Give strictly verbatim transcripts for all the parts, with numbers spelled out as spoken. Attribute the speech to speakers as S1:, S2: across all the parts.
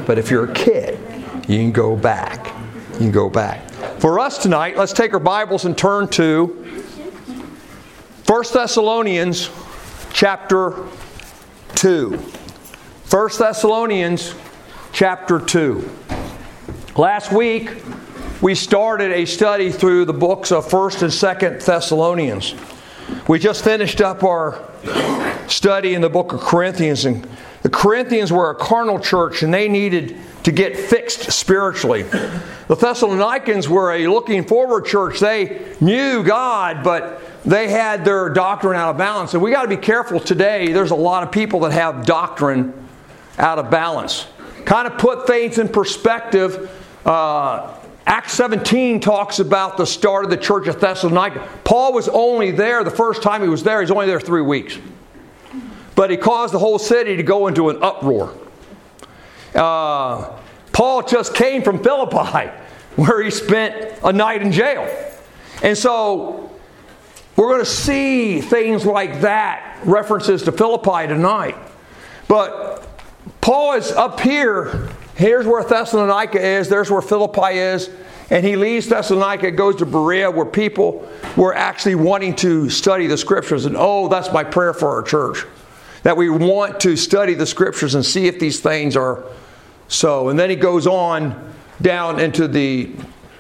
S1: But if you're a kid, you can go back. You can go back. For us tonight, let's take our Bibles and turn to First Thessalonians chapter two. First Thessalonians chapter two. Last week, we started a study through the books of First and Second Thessalonians. We just finished up our study in the book of Corinthians, and the Corinthians were a carnal church, and they needed to get fixed spiritually. The Thessalonians were a looking forward church. They knew God, but they had their doctrine out of balance. And we got to be careful today. There's a lot of people that have doctrine out of balance. Kind of put things in perspective. Uh, Acts seventeen talks about the start of the church of Thessalonica. Paul was only there, the first time he was there, he was only there three weeks. But he caused the whole city to go into an uproar. Uh, Paul just came from Philippi, where he spent a night in jail. And so, we're going to see things like that, references to Philippi tonight. But Paul is up here. Here's where Thessalonica is. There's where Philippi is. And he leaves Thessalonica, goes to Berea, where people were actually wanting to study the Scriptures. And oh, that's my prayer for our church. That we want to study the Scriptures and see if these things are so. And then he goes on down into the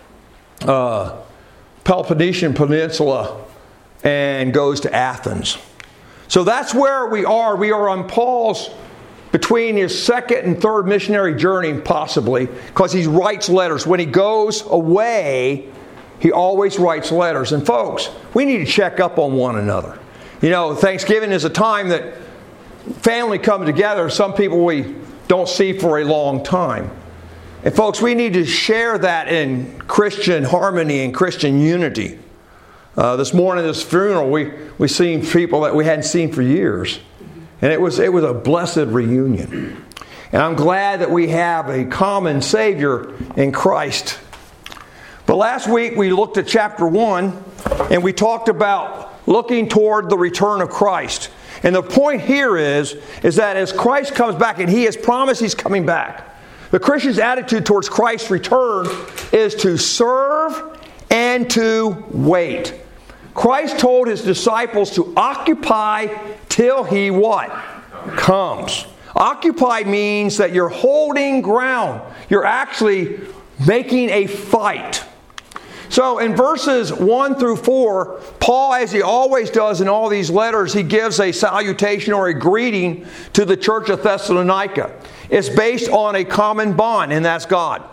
S1: uh, Peloponnesian Peninsula and goes to Athens. So that's where we are. We are on Paul's, between his second and third missionary journey, possibly, because he writes letters. When he goes away, he always writes letters. And folks, we need to check up on one another. You know, Thanksgiving is a time that family come together. Some people we don't see for a long time. And folks, we need to share that in Christian harmony and Christian unity. Uh, this morning, this funeral, we we seen people that we hadn't seen for years. And it was it was a blessed reunion. And I'm glad that we have a common Savior in Christ. But last week we looked at chapter one, and we talked about looking toward the return of Christ. And the point here is, is that as Christ comes back, and He has promised He's coming back, the Christian's attitude towards Christ's return is to serve and to wait. Christ told His disciples to occupy till He what? Comes. Occupy means that you're holding ground. You're actually making a fight. So in verses one through four, Paul, as he always does in all these letters, he gives a salutation or a greeting to the church of Thessalonica. It's based on a common bond, and that's God.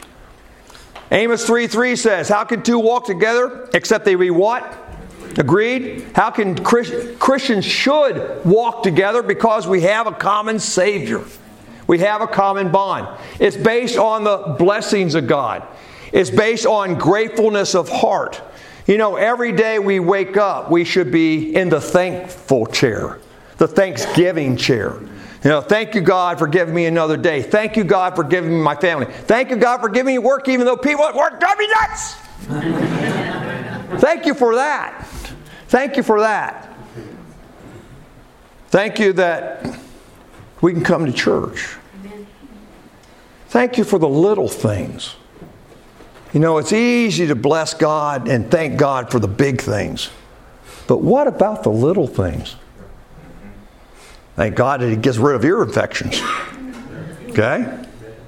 S1: Amos three three says, how can two walk together except they be what? Agreed? How can Christ- Christians should walk together? Because we have a common Savior. We have a common bond. It's based on the blessings of God. It's based on gratefulness of heart. You know, every day we wake up, we should be in the thankful chair, the thanksgiving chair. You know, thank you, God, for giving me another day. Thank you, God, for giving me my family. Thank you, God, for giving me work, even though people at work drive me nuts. Thank you for that. Thank you for that. Thank you that we can come to church. Thank you for the little things. You know, it's easy to bless God and thank God for the big things. But what about the little things? Thank God that He gets rid of ear infections. Okay?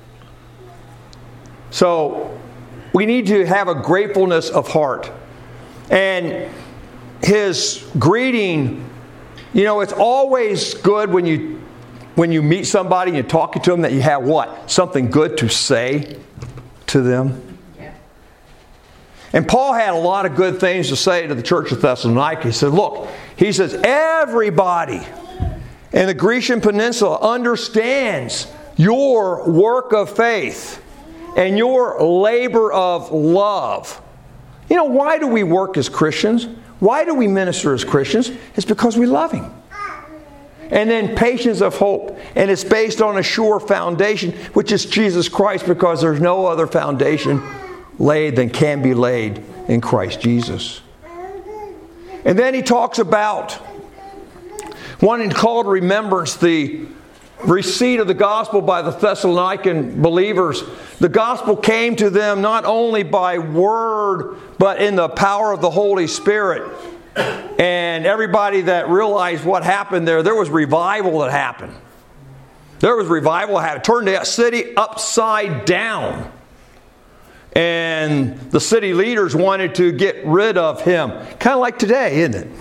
S1: So, we need to have a gratefulness of heart. And his greeting, you know, it's always good when you when you meet somebody and you're talking to them that you have what? Something good to say to them. And Paul had a lot of good things to say to the church of Thessalonica. He said, look, he says, everybody in the Grecian Peninsula understands your work of faith and your labor of love. You know, why do we work as Christians? Why do we minister as Christians? It's because we love Him. And then patience of hope. And it's based on a sure foundation, which is Jesus Christ, because there's no other foundation laid than can be laid in Christ Jesus. And then he talks about wanting to call to remembrance the receipt of the gospel by the Thessalonican believers, the gospel came to them not only by word, but in the power of the Holy Spirit. And everybody that realized what happened there, there was revival that happened. There was revival that happened. Turned that city upside down. And the city leaders wanted to get rid of him. Kind of like today, isn't it?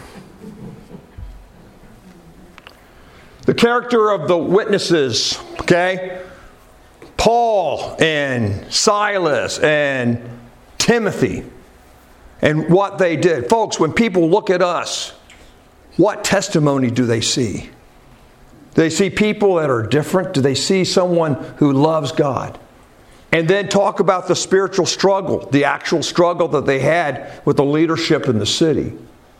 S1: The character of the witnesses, okay? Paul and Silas and Timothy and what they did. Folks, when people look at us, what testimony do they see? Do they see people that are different? Do they see someone who loves God? And then talk about the spiritual struggle, the actual struggle that they had with the leadership in the city.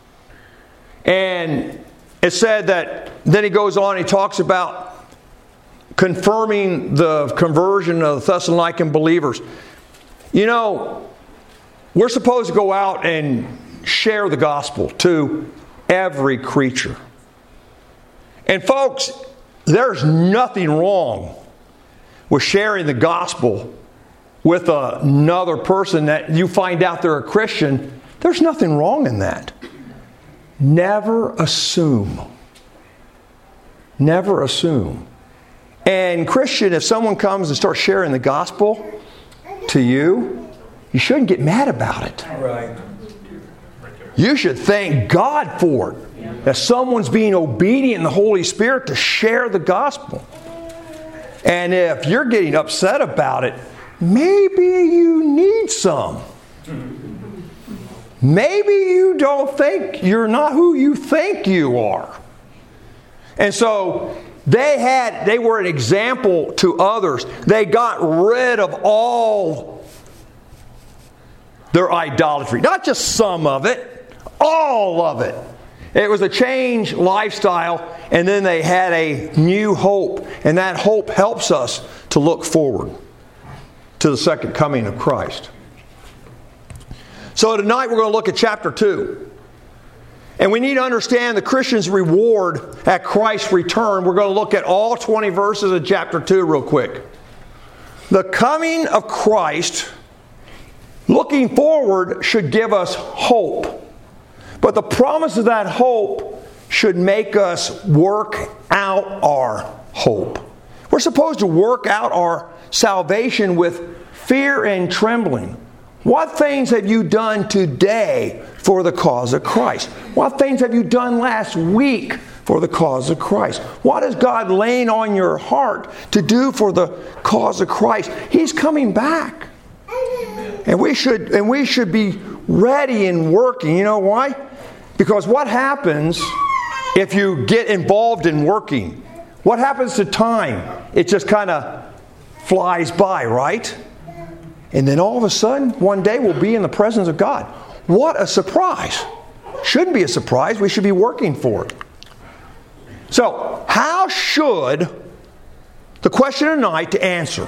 S1: And it said that, then he goes on, he talks about confirming the conversion of the Thessalonican believers. You know, we're supposed to go out and share the gospel to every creature. And folks, there's nothing wrong with sharing the gospel with another person that you find out they're a Christian. There's nothing wrong in that. Never assume. Never assume. And Christian, if someone comes and starts sharing the gospel to you, you shouldn't get mad about it.
S2: Right.
S1: You should thank God for it. That someone's being obedient in the Holy Spirit to share the gospel. And if you're getting upset about it, maybe you need some. Maybe you don't think you're not who you think you are. And so they had, they were an example to others. They got rid of all their idolatry. Not just some of it, all of it. It was a changed lifestyle, and then they had a new hope. And that hope helps us to look forward to the second coming of Christ. So tonight we're going to look at chapter two. And we need to understand the Christian's reward at Christ's return. We're going to look at all twenty verses of chapter two real quick. The coming of Christ, looking forward, should give us hope. But the promise of that hope should make us work out our hope. We're supposed to work out our salvation with fear and trembling. What things have you done today for the cause of Christ? What things have you done last week for the cause of Christ? What is God laying on your heart to do for the cause of Christ? He's coming back. And we should and we should be ready and working. You know why? Because what happens if you get involved in working? What happens to time? It just kind of flies by, right? And then all of a sudden, one day we'll be in the presence of God. What a surprise. Shouldn't be a surprise. We should be working for it. So, how should, the question tonight to answer,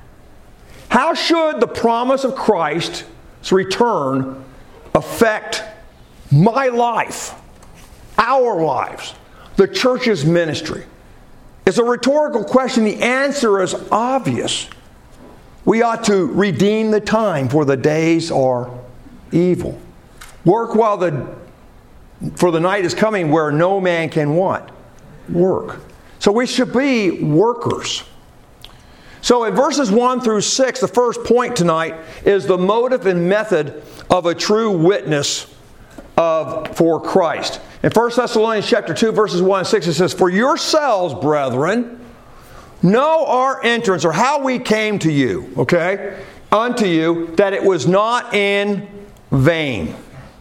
S1: how should the promise of Christ's return affect my life, our lives, the church's ministry? It's a rhetorical question. The answer is obvious. We ought to redeem the time, for the days are evil. Work while the for the night is coming, where no man can what? Work. So we should be workers. So in verses one through six, the first point tonight is the motive and method of a true witness of for Christ. In First Thessalonians chapter two, verses one and six, it says, "For yourselves, brethren, know our entrance," or how we came to you, okay, unto you, that it was not in vain.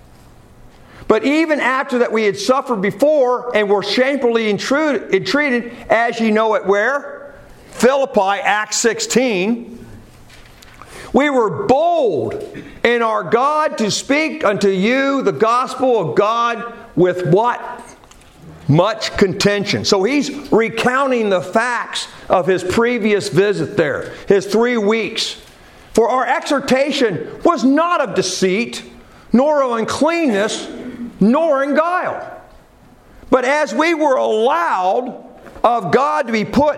S1: But even after that we had suffered before and were shamefully entreated, as ye know it where? Philippi, Acts sixteen. We were bold in our God to speak unto you the gospel of God with what? Much contention. So he's recounting the facts of his previous visit there, his three weeks. For our exhortation was not of deceit, nor of uncleanness, nor in guile. But as we were allowed of God to be put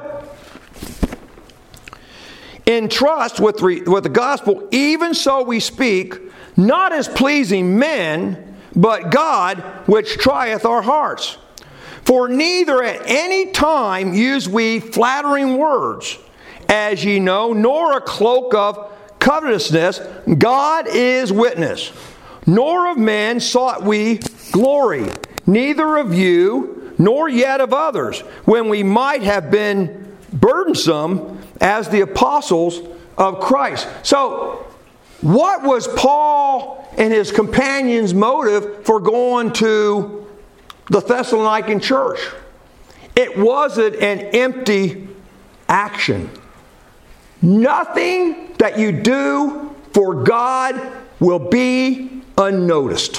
S1: in trust with, re, with the gospel, even so we speak, not as pleasing men, but God, which trieth our hearts. For neither at any time use we flattering words, as ye know, nor a cloak of covetousness. God is witness. Nor of men sought we glory, neither of you, nor yet of others, when we might have been burdensome as the apostles of Christ. So, what was Paul and his companions' motive for going to the Thessalonican church? It wasn't an empty action. Nothing that you do for God will be unnoticed.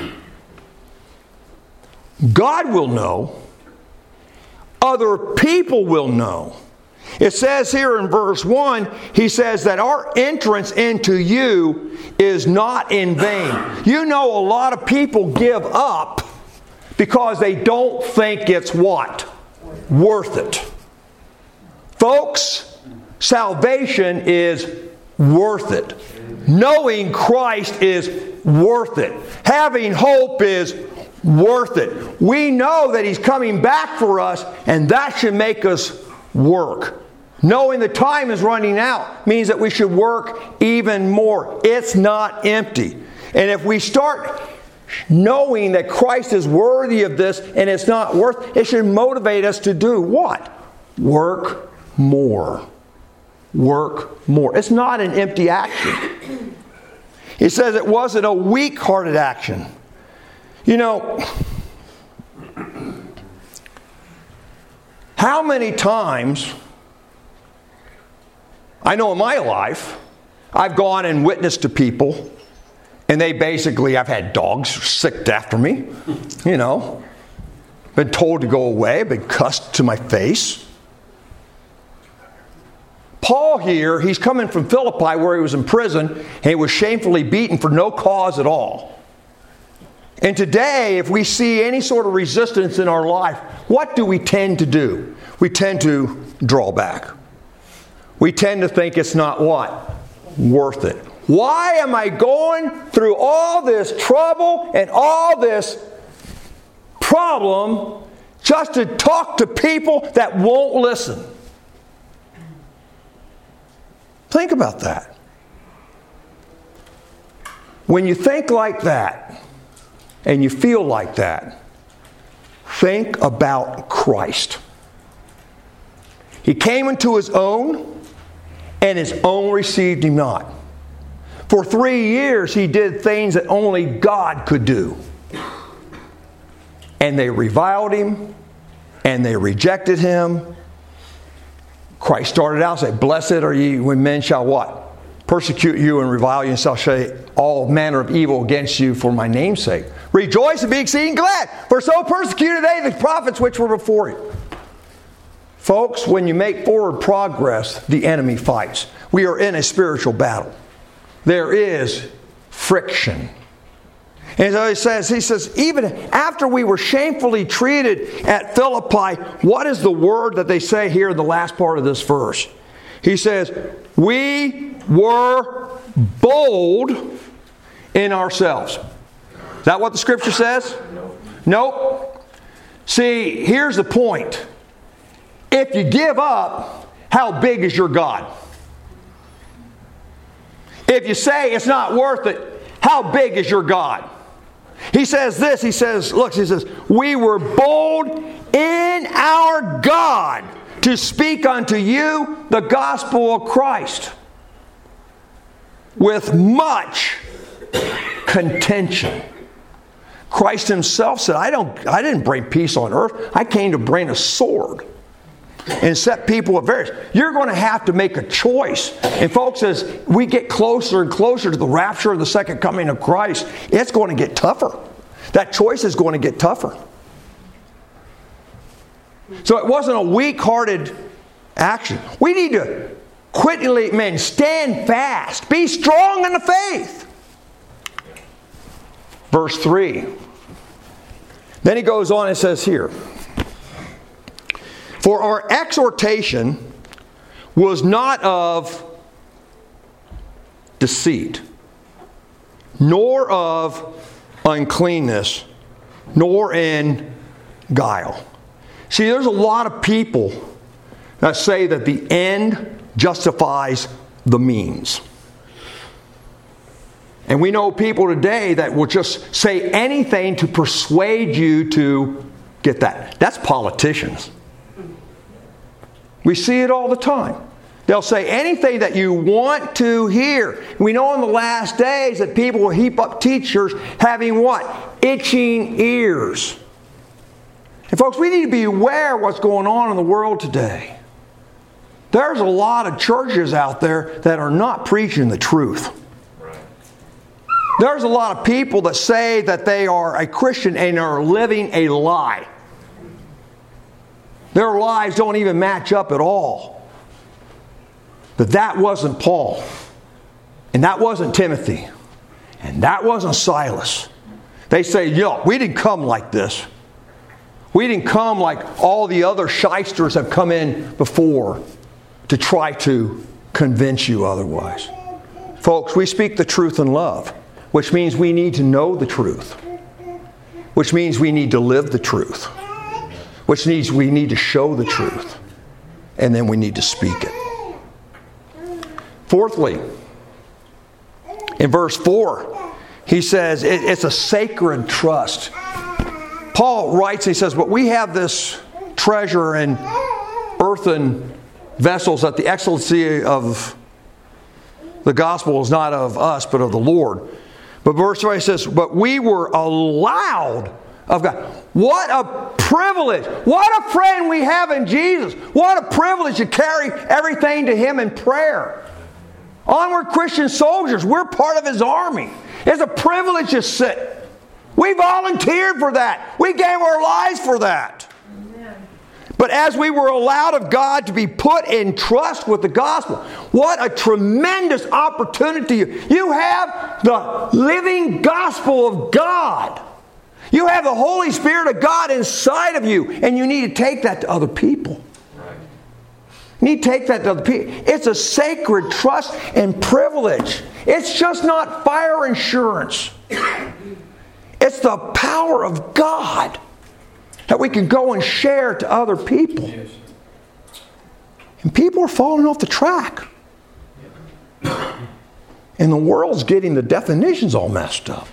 S1: God will know. Other people will know. It says here in verse one, he says that our entrance into you is not in vain. You know, a lot of people give up because they don't think it's what? Worth it. Folks, salvation is worth it. Knowing Christ is worth it. Having hope is worth it. We know that He's coming back for us, and that should make us work. Knowing the time is running out means that we should work even more. It's not empty. And if we start knowing that Christ is worthy of this and it's not worth, it should motivate us to do what? Work more. Work more. It's not an empty action. He says it wasn't a weak-hearted action. You know, how many times, I know in my life, I've gone and witnessed to people, and they basically, I've had dogs sicked after me, you know, been told to go away, been cussed to my face. Paul here, he's coming from Philippi where he was in prison, and he was shamefully beaten for no cause at all. And today, if we see any sort of resistance in our life, what do we tend to do? We tend to draw back. We tend to think it's not what? Worth it. Why am I going through all this trouble and all this problem just to talk to people that won't listen? Think about that. When you think like that and you feel like that, think about Christ. He came into His own, and His own received Him not. For three years He did things that only God could do. And they reviled Him, and they rejected Him. Christ started out saying, "Blessed are ye when men shall" what? "Persecute you and revile you, and shall say all manner of evil against you for my name's sake. Rejoice and be exceeding glad, for so persecuted they the prophets which were before you." Folks, when you make forward progress, the enemy fights. We are in a spiritual battle. There is friction. And so he says, he says, even after we were shamefully treated at Philippi, what is the word that they say here in the last part of this verse? He says, we were bold in ourselves. Is that what the Scripture says? Nope. See, here's the point. If you give up, how big is your God? If you say it's not worth it, how big is your God? He says this, he says, look, he says, we were bold in our God to speak unto you the gospel of Christ with much contention. Christ Himself said, I don't I didn't bring peace on earth. I came to bring a sword and set people at variance. You're going to have to make a choice. And folks, as we get closer and closer to the rapture of the second coming of Christ, it's going to get tougher. That choice is going to get tougher. So it wasn't a weak-hearted action. We need to quickly, man, stand fast. Be strong in the faith. Verse three. Then he goes on and says here, For our exhortation was not of deceit, nor of uncleanness, nor in guile. See, there's a lot of people that say that the end justifies the means. And we know people today that will just say anything to persuade you to get that. That's politicians. We see it all the time. They'll say anything that you want to hear. We know in the last days that people will heap up teachers having what? Itching ears. And folks, we need to be aware of what's going on in the world today. There's a lot of churches out there that are not preaching the truth. There's a lot of people that say that they are a Christian and are living a lie. Their lives don't even match up at all. But that wasn't Paul. And that wasn't Timothy. And that wasn't Silas. They say, yo, we didn't come like this. We didn't come like all the other shysters have come in before to try to convince you otherwise. Folks, we speak the truth in love, which means we need to know the truth, which means we need to live the truth, which means we need to show the truth, and then we need to speak it. Fourthly, in verse four, he says it, it's a sacred trust. Paul writes, he says, but we have this treasure in earthen vessels, that the excellency of the gospel is not of us, but of the Lord. But verse five says, but we were allowed of God. What a privilege. What a friend we have in Jesus. What a privilege to carry everything to Him in prayer. Onward Christian soldiers, we're part of His army. It's a privilege to sit. We volunteered for that. We gave our lives for that. But as we were allowed of God to be put in trust with the gospel, what a tremendous opportunity. You have the living gospel of God. You have the Holy Spirit of God inside of you, and you need to take that to other people. You need to take that to other people. It's a sacred trust and privilege. It's just not fire insurance. It's the power of God that we can go and share to other people. Yes. And people are falling off the track. And the world's getting the definitions all messed up.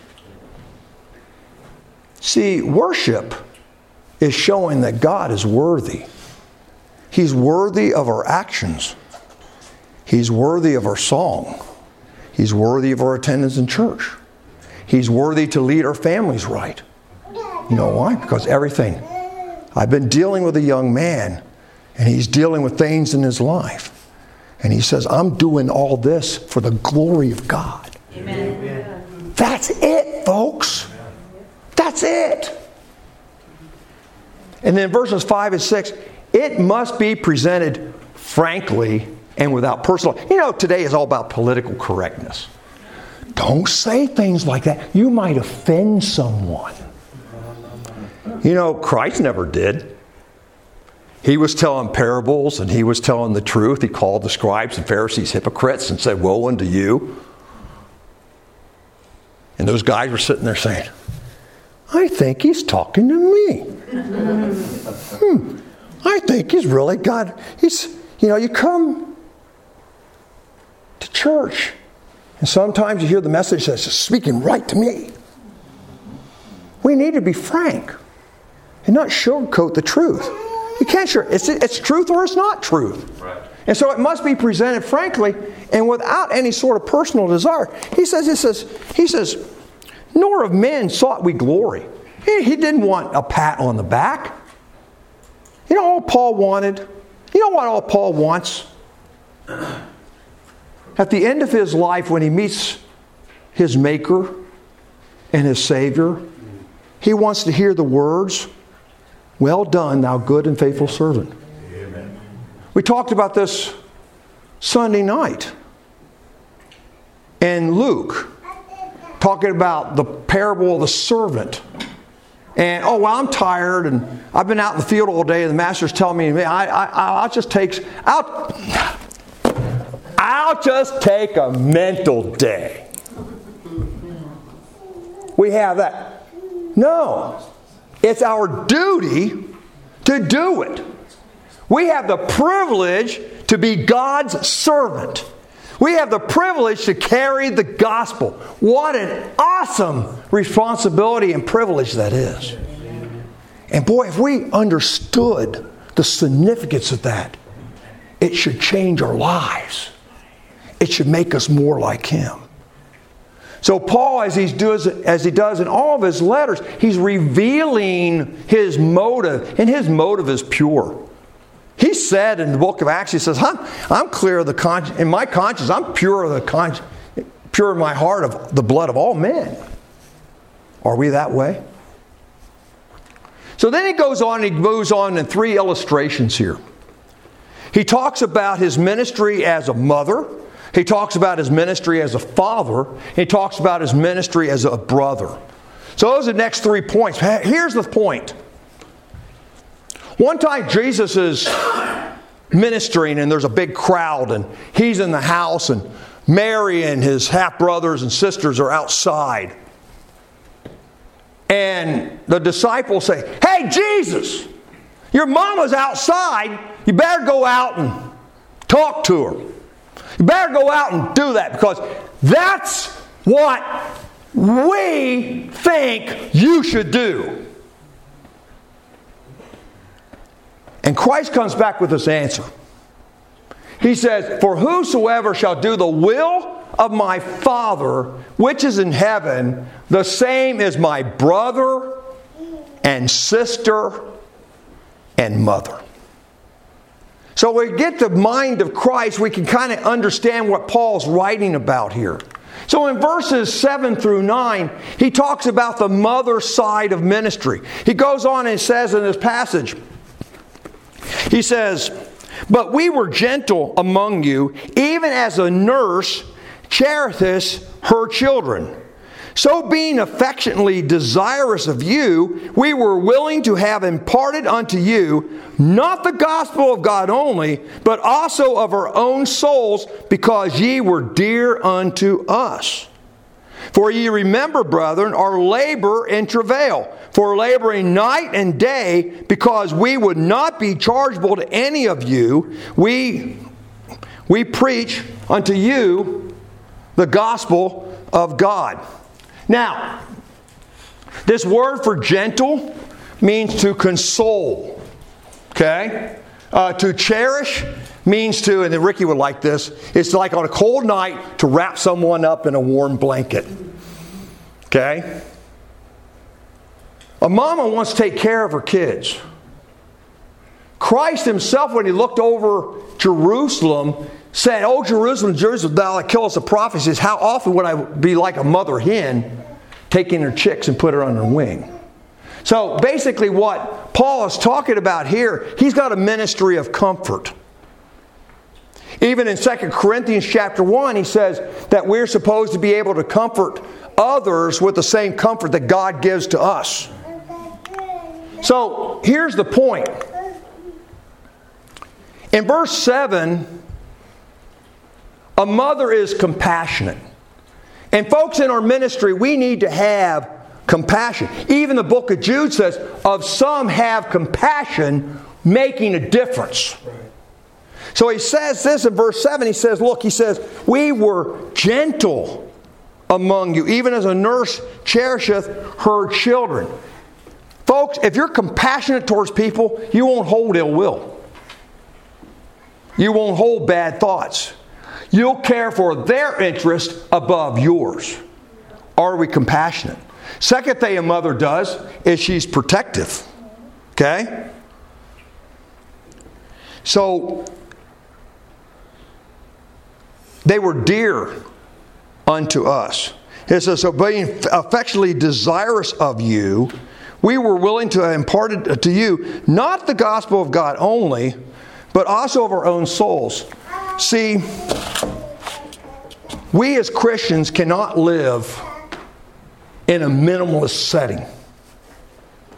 S1: See, worship is showing that God is worthy. He's worthy of our actions. He's worthy of our song. He's worthy of our attendance in church. He's worthy to lead our families right. You know why? Because everything. I've been dealing with a young man, and he's dealing with things in his life. And he says, I'm doing all this for the glory of God. Amen. That's it, folks. That's it. And then verses five and six, it must be presented frankly and without personal. You know, today is all about political correctness. Don't say things like that. You might offend someone. You know, Christ never did. He was telling parables and He was telling the truth. He called the scribes and Pharisees hypocrites and said, woe unto you. And those guys were sitting there saying, I think He's talking to me. hmm. I think He's really got, He's, you know, you come to church and sometimes you hear the message that's speaking right to me. We need to be frank and not sugarcoat the truth. You can't sure it's it's truth or it's not truth. Right. And so it must be presented frankly and without any sort of personal desire. He says, he says, he says, nor of men sought we glory. He, he didn't want a pat on the back. You know all Paul wanted? You know what all Paul wants? At the end of his life, when he meets his Maker and his Savior, he wants to hear the words, well done, thou good and faithful servant. Amen. We talked about this Sunday night. And Luke, talking about the parable of the servant And, oh, well, I'm tired, and I've been out in the field all day, and the master's telling me, I, I, I'll just take, I'll, I'll just take a mental day. We have that. No. It's our duty to do it. We have the privilege to be God's servant. We have the privilege to carry the gospel. What an awesome responsibility and privilege that is. And boy, if we understood the significance of that, it should change our lives. It should make us more like Him. So Paul, as he does, as he does in all of his letters, he's revealing his motive, and his motive is pure. He said in the book of Acts, he says, I'm, I'm clear of the conscience, in my conscience, I'm pure of the conscience, pure in my heart of the blood of all men. Are we that way? So then he goes on, and he moves on in three illustrations here. He talks about his ministry as a mother. He talks about his ministry as a father. He talks about his ministry as a brother. So those are the next three points. Here's the point. One time Jesus is ministering and there's a big crowd and he's in the house and Mary and his half-brothers and sisters are outside. And the disciples say, hey, Jesus, your mama's outside. You better go out and talk to her. You better go out and do that because that's what we think you should do. And Christ comes back with this answer. He says, for whosoever shall do the will of my Father, which is in heaven, the same is my brother and sister and mother. So when we get the mind of Christ, we can kind of understand what Paul's writing about here. So in verses seven through nine, he talks about the mother side of ministry. He goes on and says in this passage, he says, but we were gentle among you, even as a nurse cherisheth her children. So being affectionately desirous of you, we were willing to have imparted unto you, not the gospel of God only, but also of our own souls, because ye were dear unto us. For ye remember, brethren, our labor and travail, for laboring night and day, because we would not be chargeable to any of you. We, we preach unto you the gospel of God. Now, this word for gentle means to console. Okay? Uh, to cherish means to, and then Ricky would like this, it's like on a cold night to wrap someone up in a warm blanket. Okay? A mama wants to take care of her kids. Christ himself, when he looked over Jerusalem, said, oh, Jerusalem, Jerusalem, thou that killest the prophets, says, how often would I be like a mother hen taking her chicks and put her on her wing? So basically what Paul is talking about here, he's got a ministry of comfort. Even in Second Corinthians chapter one, he says that we're supposed to be able to comfort others with the same comfort that God gives to us. So here's the point. In verse seven, a mother is compassionate. And folks, in our ministry, we need to have compassion. Even the book of Jude says, of some have compassion, making a difference. So he says this in verse seven. He says, look, he says, we were gentle among you, even as a nurse cherisheth her children. Folks, if you're compassionate towards people, you won't hold ill will. You won't hold bad thoughts. You'll care for their interest above yours. Are we compassionate? Second thing a mother does is she's protective. Okay? So, they were dear unto us. It says, so being affectionately desirous of you, we were willing to impart it to you, not the gospel of God only, but also of our own souls. See, we as Christians cannot live in a minimalist setting.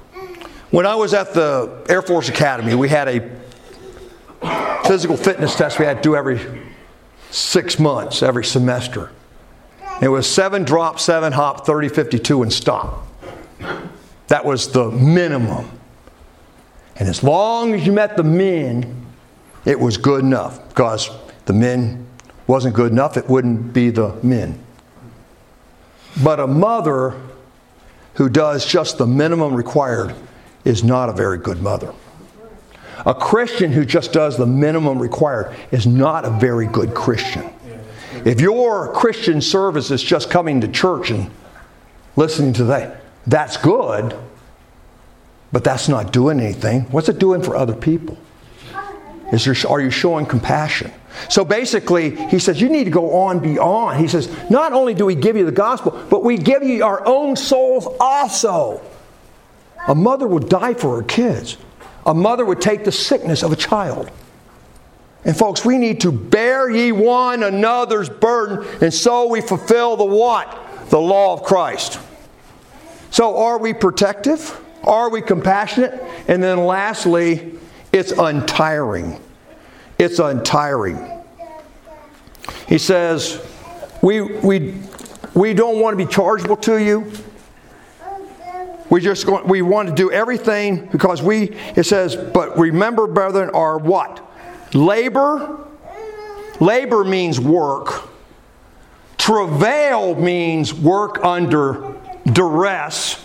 S1: When I was at the Air Force Academy, we had a physical fitness test we had to do every six months, every semester. It was seven drop, seven hop, thirty, fifty-two, and stop. That was the minimum. And as long as you met the men, it was good enough. Because the men wasn't good enough, it wouldn't be the men. But a mother who does just the minimum required is not a very good mother. A Christian who just does the minimum required is not a very good Christian. If your Christian service is just coming to church and listening to that, that's good, but that's not doing anything. What's it doing for other people? Is there, are you showing compassion? So basically, he says, you need to go on beyond. He says, not only do we give you the gospel, but we give you our own souls also. A mother would die for her kids. A mother would take the sickness of a child. And folks, we need to bear ye one another's burden, and so we fulfill the what? The law of Christ. So are we protective? Are we compassionate? And then lastly, it's untiring. It's untiring. He says, we, we, we don't want to be chargeable to you. We just we want to do everything because we, it says, but remember, brethren, our what? Labor. Labor means work. Travail means work under duress.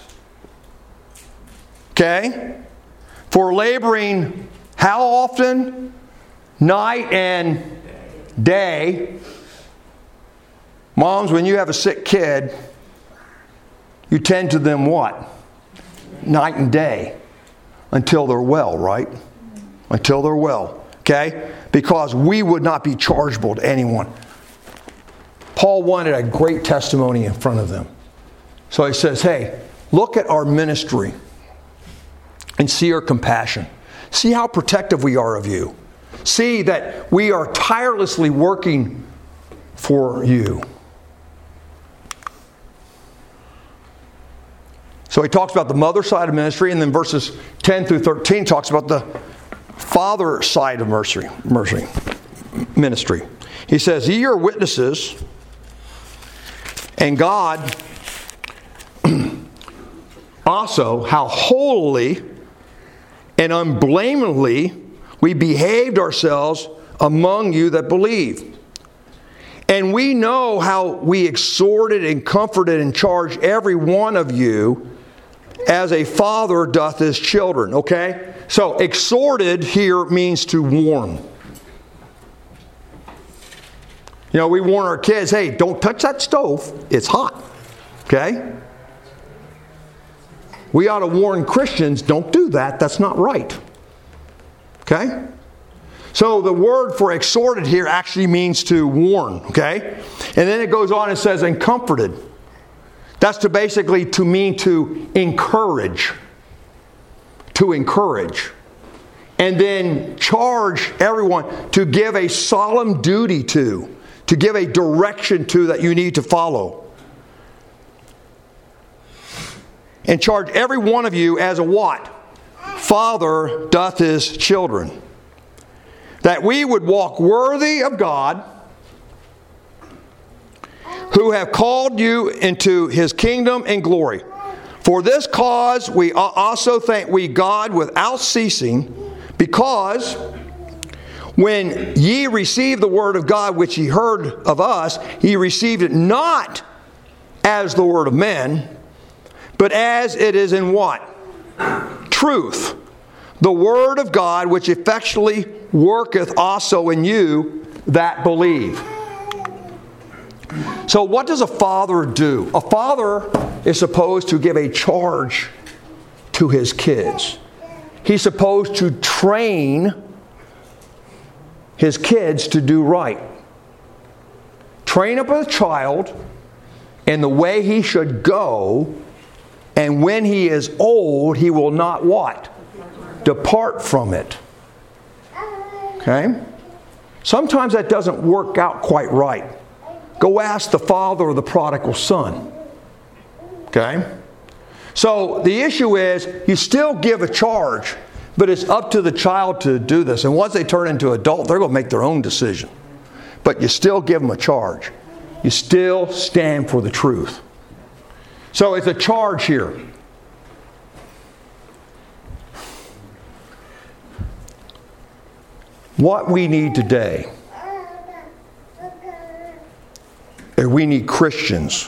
S1: Okay? For laboring how often? Night and day. Moms, when you have a sick kid, you tend to them what? Night and day. Until they're well, right? Until they're well. Okay? Because we would not be chargeable to anyone. Paul wanted a great testimony in front of them. So he says, hey, look at our ministry and see our compassion. See how protective we are of you. See that we are tirelessly working for you. So he talks about the mother side of ministry, and then verses ten through thirteen talks about the father side of mercy, mercy, ministry. He says, ye are witnesses, and God also, how holily and unblameably we behaved ourselves among you that believe. And we know how we exhorted and comforted and charged every one of you as a father doth his children. Okay? So, exhorted here means to warn. You know, we warn our kids, hey, don't touch that stove. It's hot. Okay? We ought to warn Christians, don't do that. That's not right. Okay? So the word for exhorted here actually means to warn. Okay? And then it goes on and says, and comforted. That's to basically to mean to encourage. To encourage. And then charge everyone to give a solemn duty to. To give a direction to that you need to follow. And charge every one of you as a what? Father doth his children. That we would walk worthy of God, who have called you into his kingdom and glory. For this cause we also thank we God without ceasing, because when ye received the word of God which ye heard of us, ye received it not as the word of men, but as it is in what? Truth. The word of God which effectually worketh also in you that believe. So what does a father do? A father is supposed to give a charge to his kids. He's supposed to train his kids to do right. Train up a child in the way he should go, and when he is old, he will not what? Depart from it. Okay? Sometimes that doesn't work out quite right. Go ask the father of the prodigal son. Okay? So the issue is, you still give a charge, but it's up to the child to do this. And once they turn into adult, they're going to make their own decision. But you still give them a charge. You still stand for the truth. So it's a charge here. What we need today is we need Christians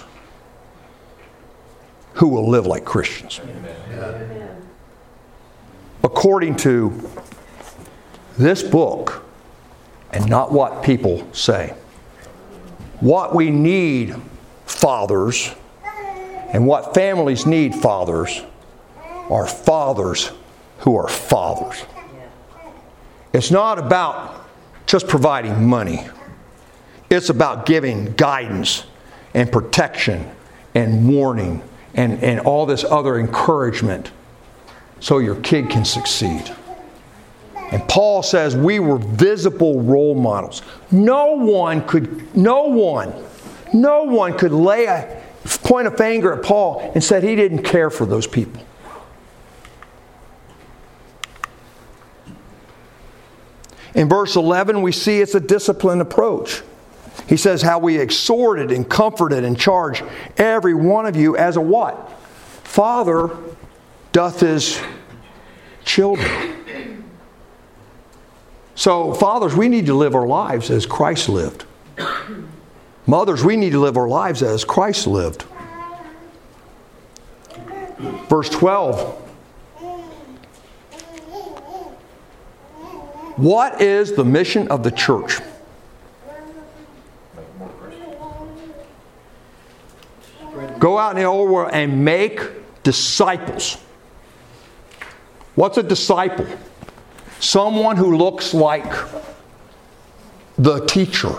S1: who will live like Christians. Amen. According to this book, and not what people say. What we need, fathers, and what families need, fathers, are fathers who are fathers. It's not about just providing money. It's about giving guidance and protection and warning and, and all this other encouragement so your kid can succeed. And Paul says we were visible role models. No one could, no one, no one could lay a point a finger at Paul and said he didn't care for those people. In verse eleven, we see it's a disciplined approach. He says how we exhorted and comforted and charged every one of you as a what? Father doth his children. So, fathers, we need to live our lives as Christ lived. Mothers, we need to live our lives as Christ lived. Verse twelve. What is the mission of the church? Go out in the old world and make disciples. What's a disciple? Someone who looks like the teacher.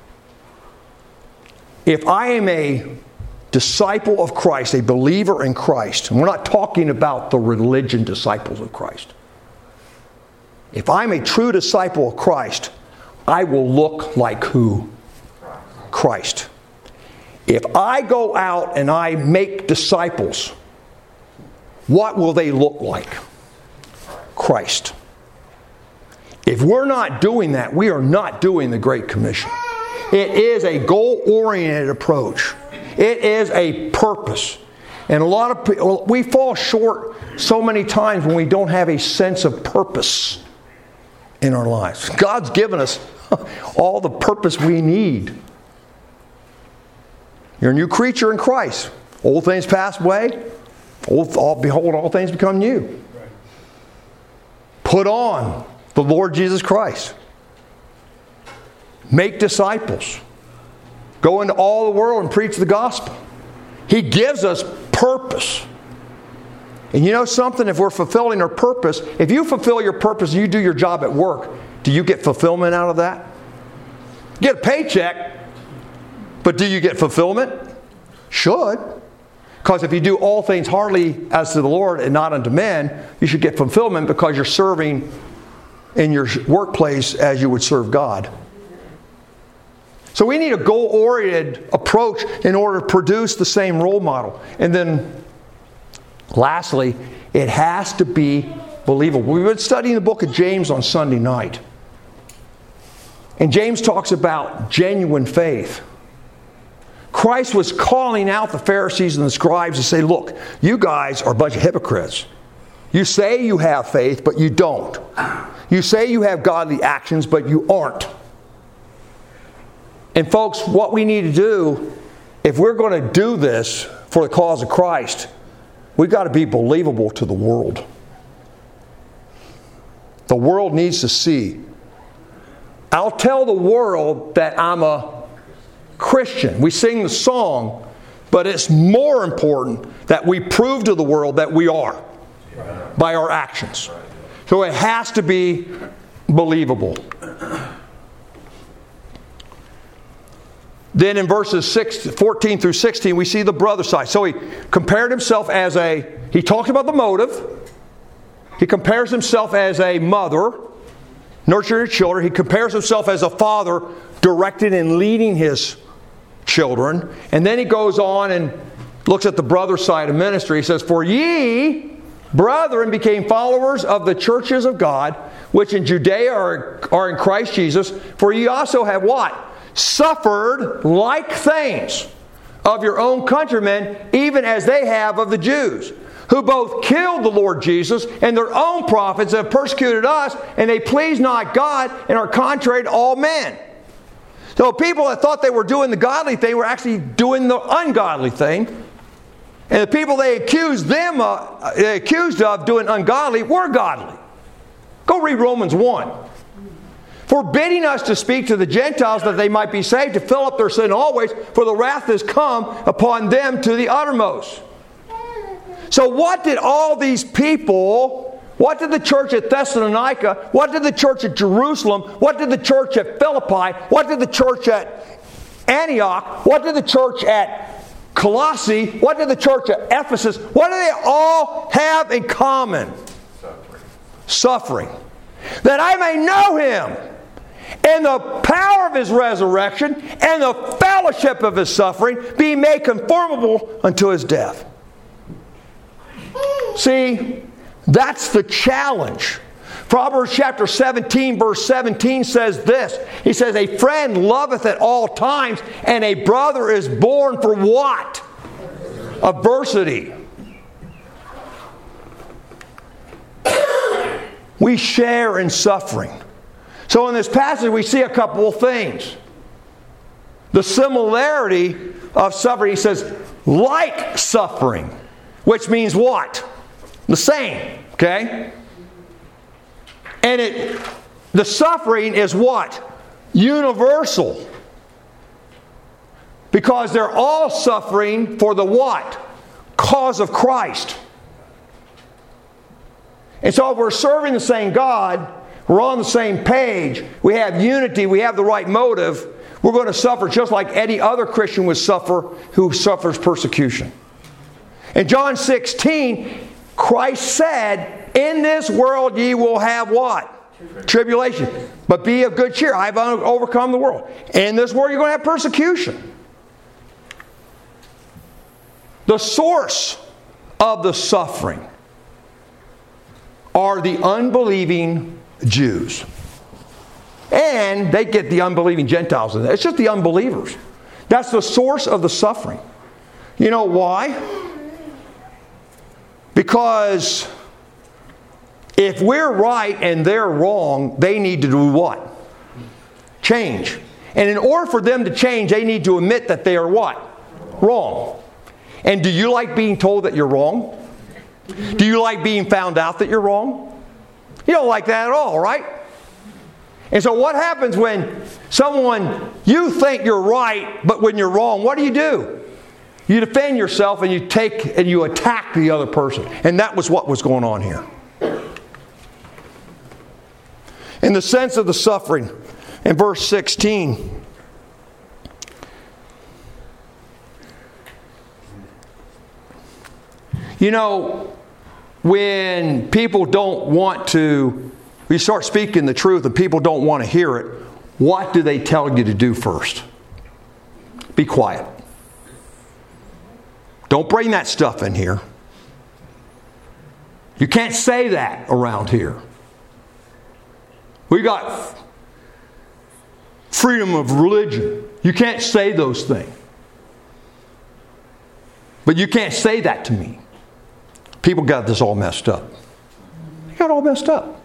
S1: If I am a disciple of Christ, a believer in Christ, and we're not talking about the religion disciples of Christ. If I'm a true disciple of Christ, I will look like who? Christ. If I go out and I make disciples, what will they look like? Christ. If we're not doing that, we are not doing the Great Commission. It is a goal-oriented approach. It is a purpose. And a lot of people, we fall short so many times when we don't have a sense of purpose in our lives. God's given us all the purpose we need. You're a new creature in Christ. Old things pass away. Old, all, behold, all things become new. Put on the Lord Jesus Christ. Make disciples. Go into all the world and preach the gospel. He gives us purpose. And you know something? If we're fulfilling our purpose, if you fulfill your purpose and you do your job at work, do you get fulfillment out of that? You get a paycheck, but do you get fulfillment? Should. Because if you do all things heartily as to the Lord and not unto men, you should get fulfillment because you're serving in your workplace as you would serve God. So we need a goal-oriented approach in order to produce the same role model. And then lastly, it has to be believable. We've been studying the book of James on Sunday night. And James talks about genuine faith. Christ was calling out the Pharisees and the scribes to say, look, you guys are a bunch of hypocrites. You say you have faith, but you don't. You say you have godly actions, but you aren't. And folks, what we need to do, if we're going to do this for the cause of Christ, we've got to be believable to the world. The world needs to see. I'll tell the world that I'm a Christian. We sing the song, but it's more important that we prove to the world that we are by our actions. So it has to be believable. Then in verses six, fourteen through sixteen, we see the brother side. So he compared himself as a, he talks about the motive. He compares himself as a mother, nurturing her children. He compares himself as a father, directing and leading his children. And then he goes on and looks at the brother side of ministry. He says, "For ye, brethren, became followers of the churches of God, which in Judea are, are in Christ Jesus. For ye also have" what? "Suffered like things of your own countrymen, even as they have of the Jews, who both killed the Lord Jesus and their own prophets, and have persecuted us, and they please not God, and are contrary to all men." So people that thought they were doing the godly thing were actually doing the ungodly thing. And the people they accused them uh, they accused of doing ungodly were godly. Go read Romans one. "Forbidding us to speak to the Gentiles that they might be saved, to fill up their sin always, for the wrath is come upon them to the uttermost." So what did all these people, what did the church at Thessalonica, what did the church at Jerusalem, what did the church at Philippi, what did the church at Antioch, what did the church at Colossae, what did the church at Ephesus, what do they all have in common? Suffering. Suffering. "That I may know Him, and the power of His resurrection, and the fellowship of His suffering, being made conformable unto His death." See, that's the challenge. Proverbs chapter seventeen, verse seventeen says this. He says, "A friend loveth at all times, and a brother is born for" what? Adversity. We share in suffering. So in this passage we see a couple of things. The similarity of suffering. He says, like suffering, which means what? The same. Okay? And it, the suffering is what? Universal. Because they're all suffering for the what? Cause of Christ. And so if we're serving the same God, we're on the same page, we have unity, we have the right motive, we're going to suffer just like any other Christian would suffer who suffers persecution. In John sixteen, Christ said, "In this world ye will have" what? Tribulation. "But be of good cheer. I have overcome the world." In this world you're going to have persecution. The source of the suffering are the unbelieving Jews. And they get the unbelieving Gentiles in there. It's just the unbelievers. That's the source of the suffering. You know why? Because if we're right and they're wrong, they need to do what? Change. And in order for them to change, they need to admit that they are what? Wrong. And do you like being told that you're wrong? Do you like being found out that you're wrong? You don't like that at all, right? And so what happens when someone, you think you're right, but when you're wrong, what do you do? You defend yourself and you take and you attack the other person. And that was what was going on here. In the sense of the suffering, in verse sixteen, you know, when people don't want to, you start speaking the truth and people don't want to hear it, what do they tell you to do first? Be quiet. Don't bring that stuff in here. You can't say that around here. We got freedom of religion. You can't say those things. But you can't say that to me. People got this all messed up. They got all messed up.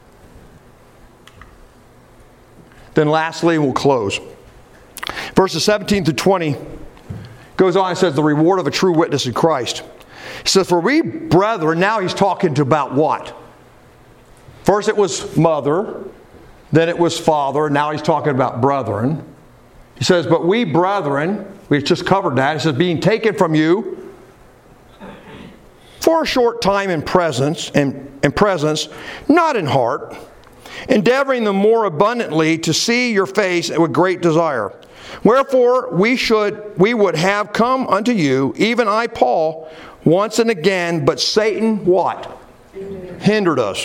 S1: Then lastly, we'll close. Verses seventeen to twenty goes on and says, the reward of a true witness in Christ. He says, for we brethren, now he's talking to about what? First it was mother, then it was father, now he's talking about brethren. He says, but we brethren, we just covered that. He says, being taken from you for a short time in presence, in, in presence, not in heart, endeavoring the more abundantly to see your face with great desire. Wherefore we should we would have come unto you, even I, Paul, once and again, but Satan what? Hindered, Hindered us.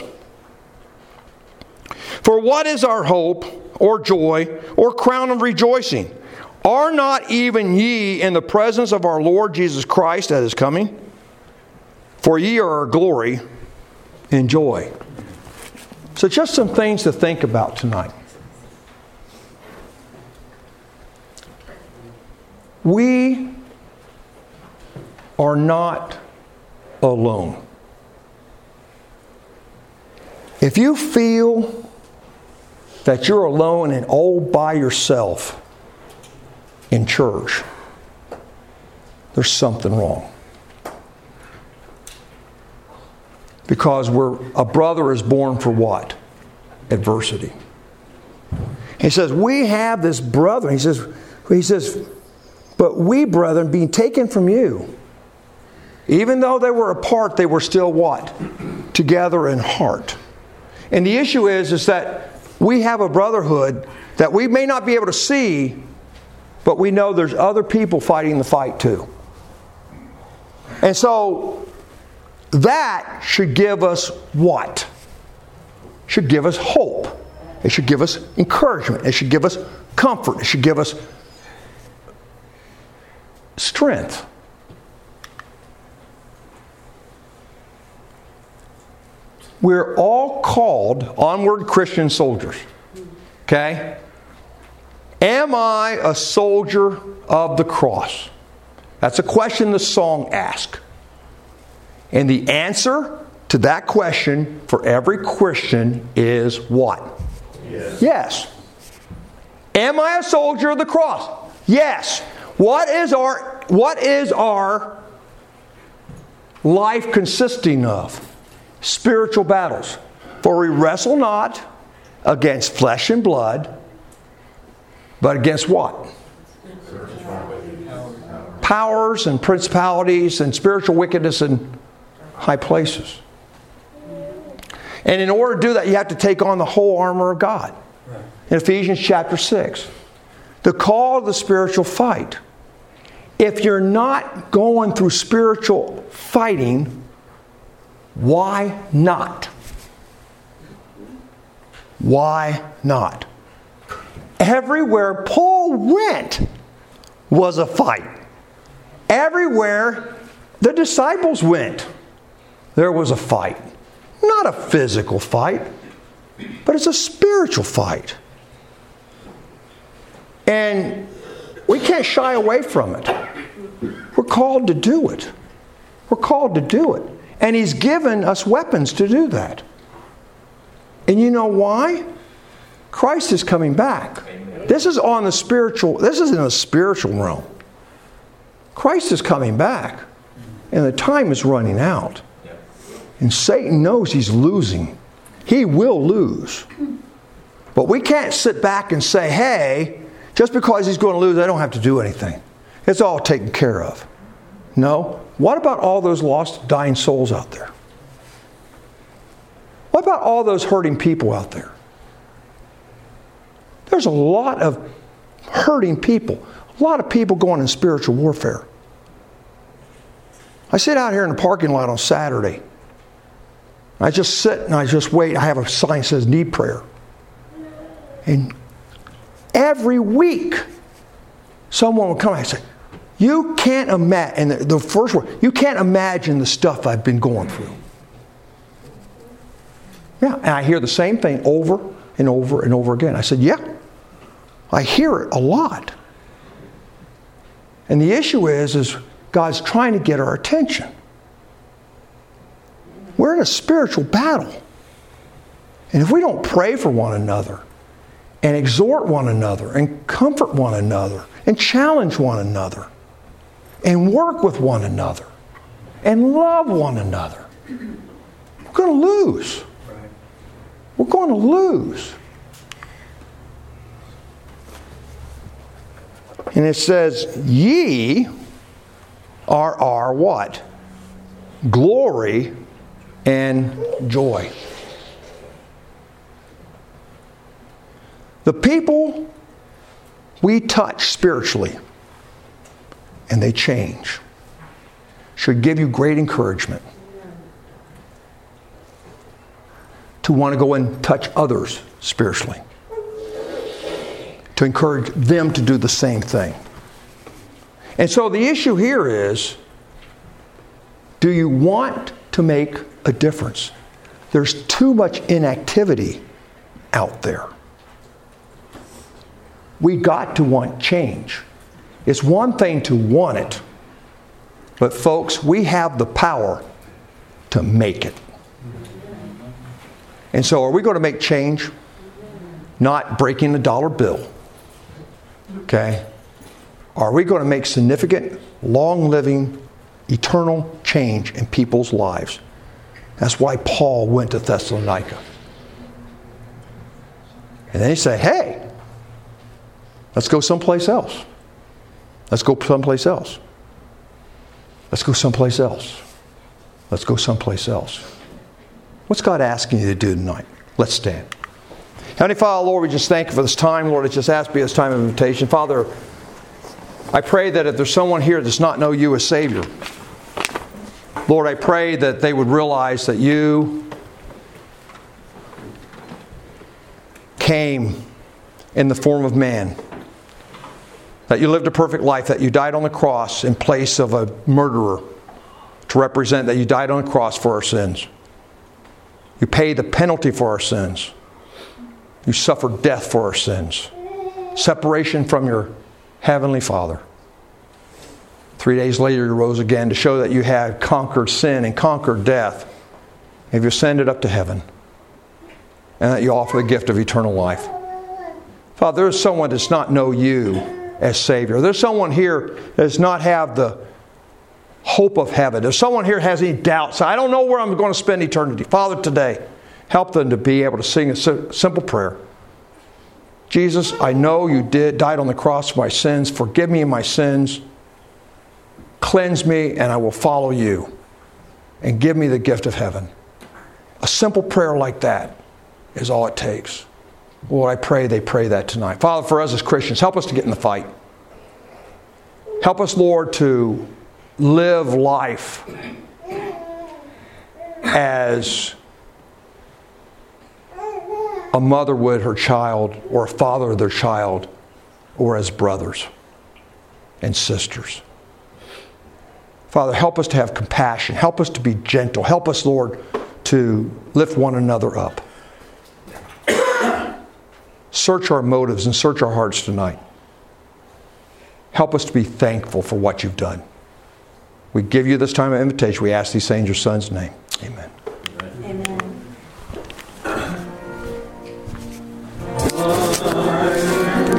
S1: For what is our hope, or joy, or crown of rejoicing? Are not even ye in the presence of our Lord Jesus Christ that is coming? For ye are our glory and joy. So just some things to think about tonight. We are not alone. If you feel that you're alone and all by yourself in church, there's something wrong. Because we're, a brother is born for what? Adversity. He says, we have this brother. He says, he says, but we, brethren, being taken from you, even though they were apart, they were still what? Together in heart. And the issue is, is that we have a brotherhood that we may not be able to see, but we know there's other people fighting the fight too. And so that should give us what? Should give us hope. It should give us encouragement. It should give us comfort. It should give us strength. We're all called onward Christian soldiers. Okay? Am I a soldier of the cross? That's a question the song asks. And the answer to that question for every Christian is what? Yes. Yes. Am I a soldier of the cross? Yes. What is our what is our life consisting of? Spiritual battles. For we wrestle not against flesh and blood, but against what? Powers and principalities and spiritual wickedness in high places. And in order to do that, you have to take on the whole armor of God. In Ephesians chapter six. The call of the spiritual fight. If you're not going through spiritual fighting, why not? Why not? Everywhere Paul went was a fight. Everywhere the disciples went, there was a fight. Not a physical fight, but it's a spiritual fight. And we can't shy away from it. We're called to do it. We're called to do it. And He's given us weapons to do that. And you know why? Christ is coming back. This is on the spiritual, this is in the spiritual realm. Christ is coming back. And the time is running out. And Satan knows he's losing. He will lose. But we can't sit back and say, hey, just because he's going to lose, I don't have to do anything. It's all taken care of. No. What about all those lost, dying souls out there? What about all those hurting people out there? There's a lot of hurting people. A lot of people going in spiritual warfare. I sit out here in the parking lot on Saturday. I just sit and I just wait. I have a sign that says need prayer. And every week, someone will come and say, you can't imagine, and the, the first word, you can't imagine the stuff I've been going through. Yeah, and I hear the same thing over and over and over again. I said, yeah, I hear it a lot. And the issue is, is God's trying to get our attention. We're in a spiritual battle. And if we don't pray for one another, and exhort one another, and comfort one another, and challenge one another, and work with one another, and love one another, we're going to lose. We're going to lose. And it says, ye are our what? Glory and joy. The people we touch spiritually, and they change, should give you great encouragement to want to go and touch others spiritually. to encourage them to do the same thing. And so the issue here is, do you want to make a difference? There's too much inactivity out there. We got to want change. It's one thing to want it, but folks, we have the power to make it. And so are we going to make change? Not breaking the dollar bill. Okay? Are we going to make significant, long-living, eternal change in people's lives? That's why Paul went to Thessalonica. And then he said, hey, let's go someplace else. Let's go someplace else. Let's go someplace else. Let's go someplace else. What's God asking you to do tonight? Let's stand. Heavenly Father, Lord, we just thank you for this time. Lord, I just ask you this time of invitation. Father, I pray that if there's someone here that does not know you as Savior, Lord, I pray that they would realize that you came in the form of man, that you lived a perfect life, that you died on the cross in place of a murderer to represent that you died on the cross for our sins. You paid the penalty for our sins. You suffered death for our sins. Separation from your Heavenly Father. Three days later you rose again to show that you had conquered sin and conquered death. And you ascended up to heaven. And that you offer the gift of eternal life. Father, there's someone that does not know you as Savior. There's someone here that does not have the hope of heaven. There's someone here that has any doubts. I don't know where I'm going to spend eternity. Father, today, help them to be able to sing a simple prayer. Jesus, I know you did, died on the cross for my sins. Forgive me my sins. Cleanse me, and I will follow you. And give me the gift of heaven. A simple prayer like that is all it takes. Lord, I pray they pray that tonight. Father, for us as Christians, help us to get in the fight. Help us, Lord, to live life as a mother would her child, or a father their child, or as brothers and sisters. Father, help us to have compassion. Help us to be gentle. Help us, Lord, to lift one another up. Search our motives and search our hearts tonight. Help us to be thankful for what you've done. We give you this time of invitation. We ask these things in your Son's name. Amen.